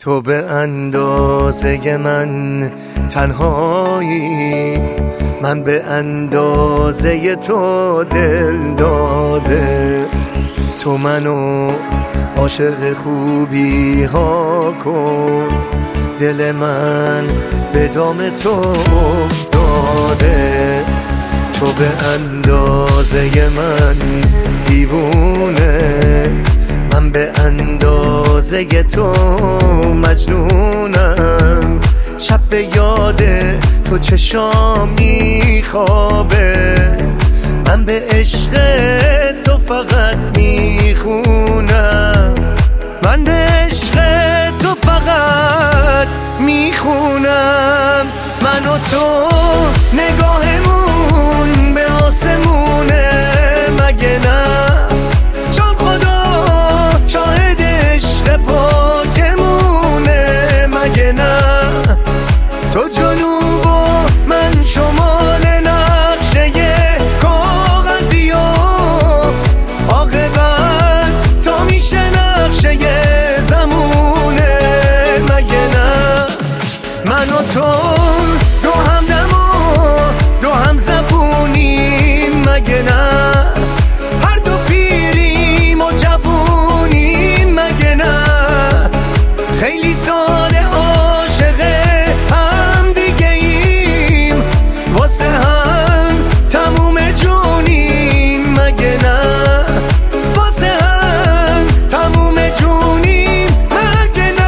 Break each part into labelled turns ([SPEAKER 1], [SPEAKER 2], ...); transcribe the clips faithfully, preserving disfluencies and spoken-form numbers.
[SPEAKER 1] تو به اندازه من تنهایی، من به اندازه تو دل داده. تو منو عاشق خوبی ها کن، دل من به دام تو افتاده. تو به اندازه من دیوونه، من به اندازه تو مجنونم. شب به یاد تو چشام میخوابه، من به عشق تو فقط میخونم، من به عشق تو فقط میخونم. من و تو نگاهمون به آسمونه، مگه نه؟ چون خدا شاهد عشق پاکمونه، مگه نه؟ تو جنوب و من شمال نقشه کاغذی و عاقبت تو میشه نقشه زمونه، مگه نه؟ من و تو دو هم دم و دو هم زبونیم، مگه نه؟ هر دو پیریم و جوونیم، مگه نه؟ خیلی سال عاشق هم دیگه ایم، واسه هم تموم جونیم، مگه نه؟ واسه هم تموم جونیم، مگه نه؟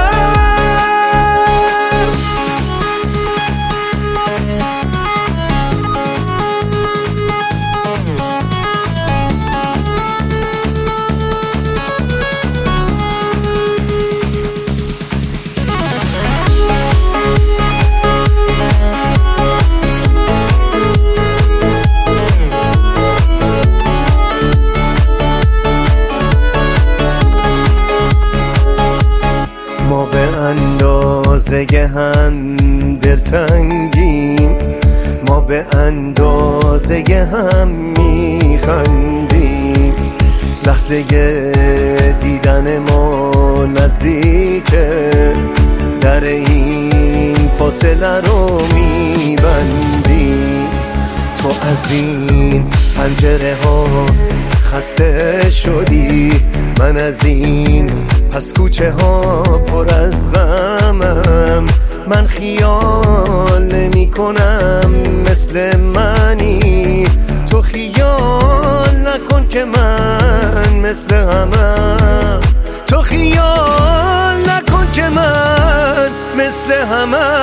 [SPEAKER 1] ما به اندازه هم دلتنگیم، ما به اندازه هم میخندیم. لحظه دیدن ما نزدیکه، در این فاصله رو میبندیم. تو از این پنجره ها خسته شدی، من از این پس کوچه ها پر از غمم. من خیال نمی کنم مثل منی، تو خیال نکن که من مثل همم، تو خیال نکن که من مثل همم.